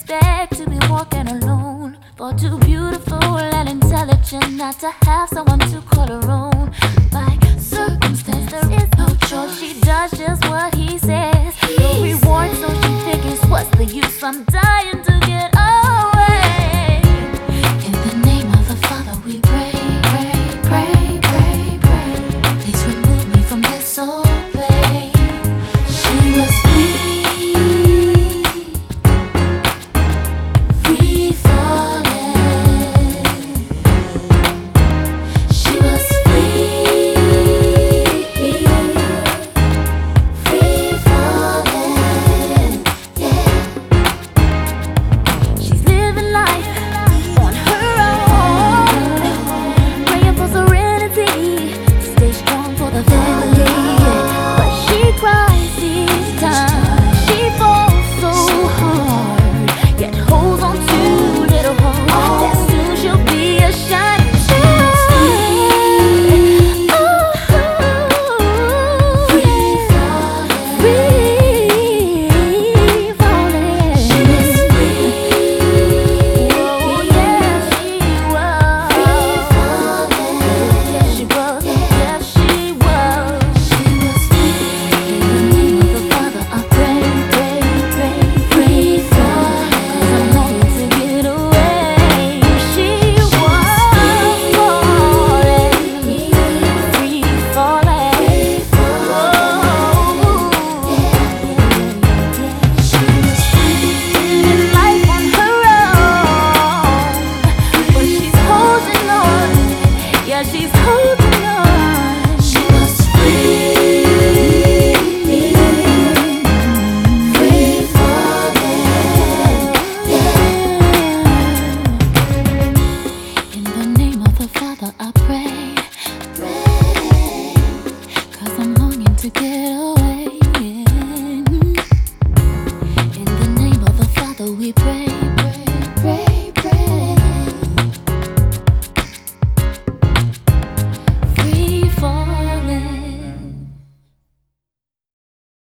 expect to be walking alone. For too beautiful and intelligent not to have someone to call her own. By circumstance, there is no choice. She does just what he says. No reward, so she figures, what's the use? I'm dying to get away. In the name of the Father, we pray, pray, pray, pray, pray. Please remove me from this old place. She was free falling. She was free falling, yeah. She's living life on her own, praying for serenity, stay strong for the family. But she cries each time she falls so hard, yet holds on to little hope that soon she'll be a shining star. Free falling. She was free. Oh yeah, she was. Yeah, she was. Yeah, she was. She was free. In the name of the Father, I pray, pray, pray, free falling. 'Cause I'm longing to get away. She was falling, free falling. Oh, she was living life on her own, but she's holding on. Yeah, she's holding on. She was free falling. In the name of the Father, I pray, pray, 'cause I'm longing to get away.